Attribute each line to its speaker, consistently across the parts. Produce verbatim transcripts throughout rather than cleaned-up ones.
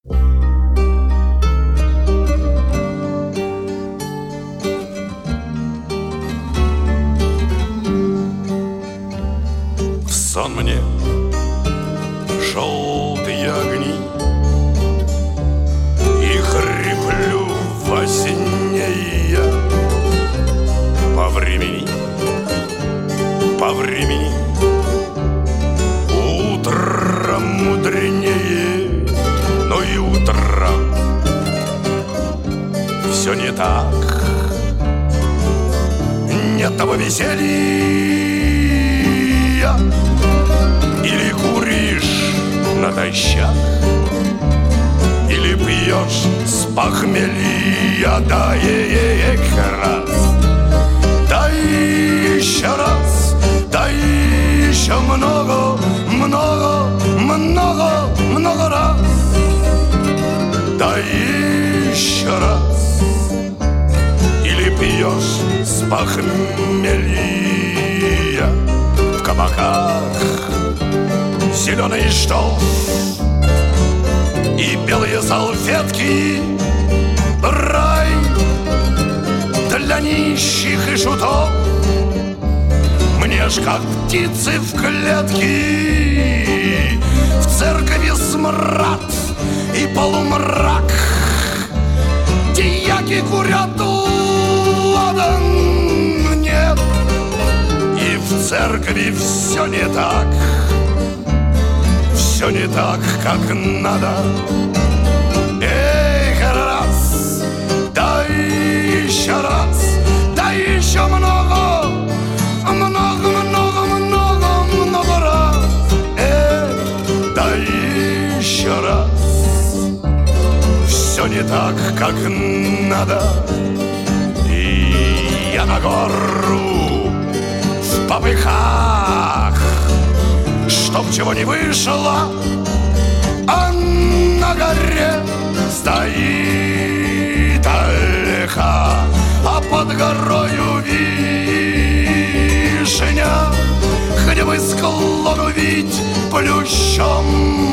Speaker 1: В сон мне желтые огни, и хриплю во сне я. По времени, по времени утром мудренее, но и утром все не так. Нет того веселья, или куришь натощак, или пьешь с похмелья. Да еще раз, да еще раз, да еще много, много, много, много раз. Да еще раз, или пьешь с похмелья. В кабаках зеленый штоф и белые салфетки, рай для нищих и шутов. Мне ж как птицы в клетке, в церкви смрад и полумрак. Дьяки курят, ладан нет, и в церкви все не так. Все не так, как надо. Эх, раз, да еще раз, да еще много, много, много, много, много раз. Эх, да еще раз. Все не так, как надо. И я на гору в попыхах, чтоб чего не вышло, а на горе стоит ольха, а под горою вишня. Хоть бы склон увидеть плющом,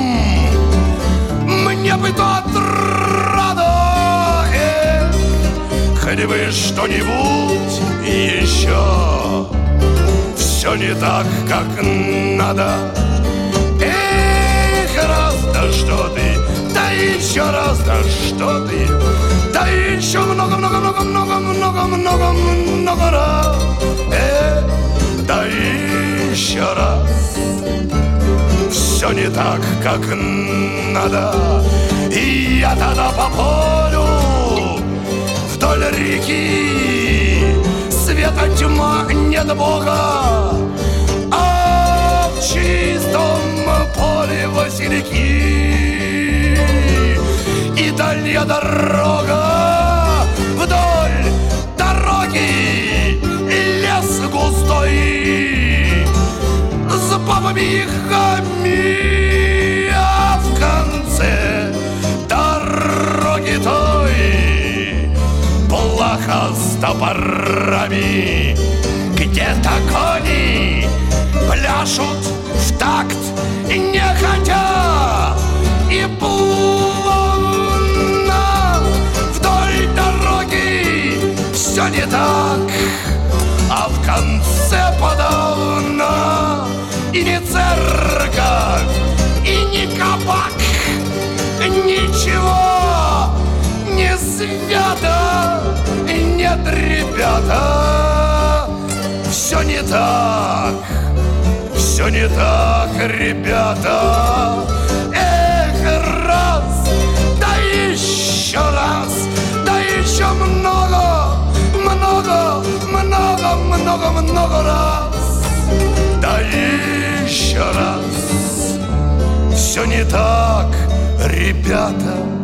Speaker 1: мне бы то отрада. Эх, хоть бы что-нибудь еще. Все не так, как надо. Эх, раз, да что ты, да еще раз, да что ты, да еще много, много, много, много, много, много, много раз. Эх, да еще раз. Все не так, как надо. И я тогда по полю вдоль реки, света тьма, нет Бога, а в чистом поле васильки. И дальняя дорога, вдоль дороги лес густой с бабами и хами, а в конце дороги той плаха с топорами. Где-то кони пляшут в такт не хотя, и плавно вдоль дороги все не так, а в конце подавно и не церковь, и не кабак, ничего не свято. Нет, ребята, все не так, все не так, ребята. Эх, раз, да еще раз, да еще много, много, много, много, много раз. Да еще раз. Все не так, ребята.